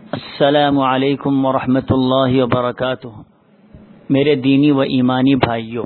السلام علیکم ورحمۃ اللہ وبرکاتہ۔ میرے دینی و ایمانی بھائیوں،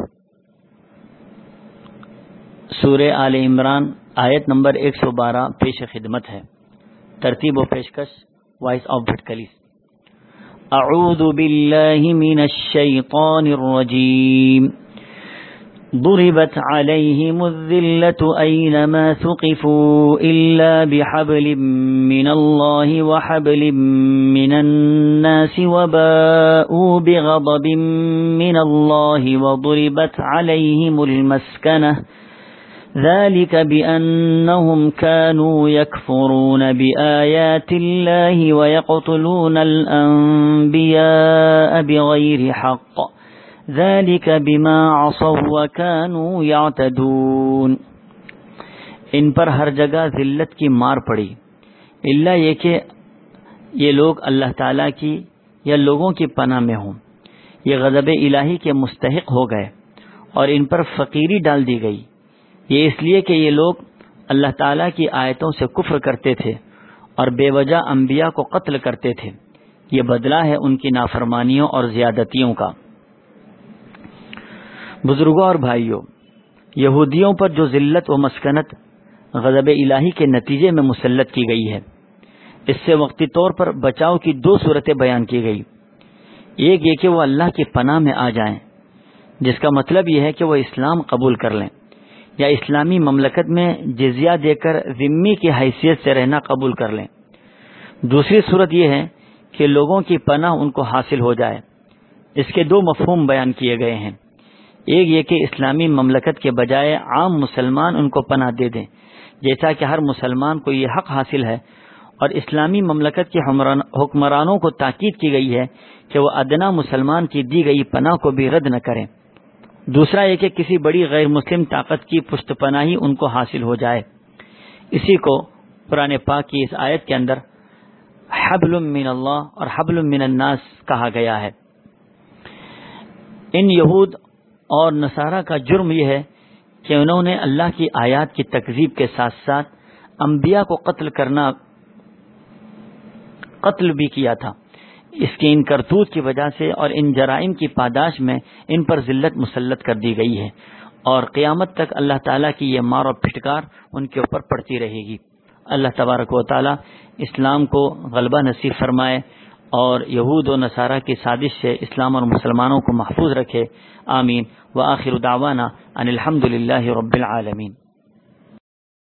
سورہ آل عمران آیت نمبر 112 پیش خدمت ہے۔ ترتیب و پیشکش وائس آف بھٹکلی۔ اعوذ باللہ من الشیطان الرجیم۔ ضربت عليهم الذلة أينما ثقفوا إلا بحبل من الله وحبل من الناس وباءوا بغضب من الله وضربت عليهم المسكنة ذلك بأنهم كانوا يكفرون بآيات الله ويقتلون الأنبياء بغير حق ذلك بما عصوا وكانوا يعتدون۔ ان پر ہر جگہ ذلت کی مار پڑی، الا یہ کہ یہ لوگ اللہ تعالیٰ کی یا لوگوں کی پناہ میں ہوں۔ یہ غضب الہی کے مستحق ہو گئے اور ان پر فقیری ڈال دی گئی۔ یہ اس لیے کہ یہ لوگ اللہ تعالیٰ کی آیتوں سے کفر کرتے تھے اور بے وجہ انبیاء کو قتل کرتے تھے۔ یہ بدلہ ہے ان کی نافرمانیوں اور زیادتیوں کا۔ بزرگوں اور بھائیوں، یہودیوں پر جو ذلت و مسکنت غضب الہی کے نتیجے میں مسلط کی گئی ہے، اس سے وقتی طور پر بچاؤ کی دو صورتیں بیان کی گئی۔ ایک یہ کہ وہ اللہ کی پناہ میں آ جائیں، جس کا مطلب یہ ہے کہ وہ اسلام قبول کر لیں یا اسلامی مملکت میں جزیہ دے کر ذمی کی حیثیت سے رہنا قبول کر لیں۔ دوسری صورت یہ ہے کہ لوگوں کی پناہ ان کو حاصل ہو جائے۔ اس کے دو مفہوم بیان کیے گئے ہیں۔ ایک یہ کہ اسلامی مملکت کے بجائے عام مسلمان ان کو پناہ دے دیں، جیسا کہ ہر مسلمان کو یہ حق حاصل ہے، اور اسلامی مملکت کے حکمرانوں کو تاکید کی گئی ہے کہ وہ ادنا مسلمان کی دی گئی پناہ کو بھی رد نہ کریں۔ دوسرا یہ کہ کسی بڑی غیر مسلم طاقت کی پشت پناہی ان کو حاصل ہو جائے۔ اسی کو قرآن پاک کی اس آیت کے اندر حبل من اللہ اور حبل من الناس کہا گیا ہے۔ ان یہود اور نصارہ کا جرم یہ ہے کہ انہوں نے اللہ کی آیات کی تکذیب کے ساتھ ساتھ انبیاء کو قتل بھی کیا تھا۔ اس کی ان کرتوت کی وجہ سے اور ان جرائم کی پاداش میں ان پر ذلت مسلط کر دی گئی ہے، اور قیامت تک اللہ تعالیٰ کی یہ مار و پھٹکار ان کے اوپر پڑتی رہے گی۔ اللہ تبارک و تعالیٰ اسلام کو غلبہ نصیب فرمائے اور یہود و نصارہ کی سازش سے اسلام اور مسلمانوں کو محفوظ رکھے۔ آمین۔ وآخر دعوانا ان الحمد للہ رب العالمین۔